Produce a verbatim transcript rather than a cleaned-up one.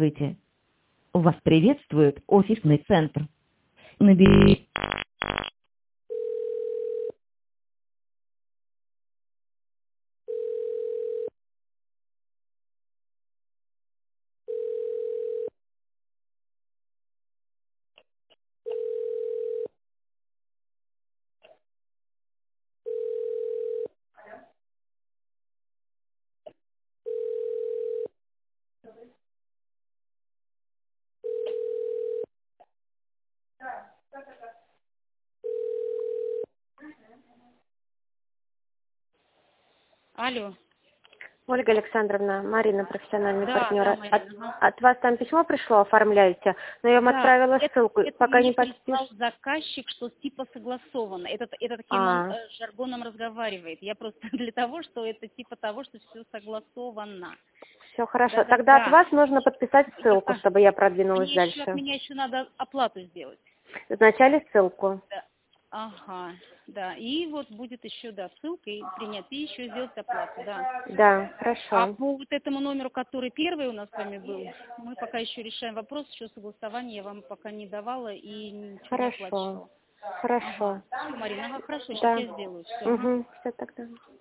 Здравствуйте. Вас приветствует офисный центр. Набери... Алло. Ольга Александровна, Марина, профессиональный Да, партнер. да, От, Марина. от вас там письмо пришло, оформляете, но я вам Да, отправила это, ссылку. это Пока мне не прислал подпишешь. заказчик, что типа согласовано. Это, это таким он А, э, жаргоном разговаривает. Я просто для того, что это типа того, что все согласовано. все хорошо. Тогда от Да-да-да. вас нужно подписать И, ссылку, а, чтобы я продвинулась мне еще, от дальше. меня еще надо оплату сделать. Вначале ссылку. Да. Ага, да. И вот будет еще, да, ссылка и принять, и еще сделать оплату, да. Да, А хорошо. по вот этому номеру, который первый у нас с вами был, мы пока еще решаем вопрос, еще согласование я вам пока не давала и ничего не Хорошо. оплачивала. Хорошо. Ага. Все, Марина, ага, хорошо, сейчас Да. я сделаю все. Угу. Все тогда.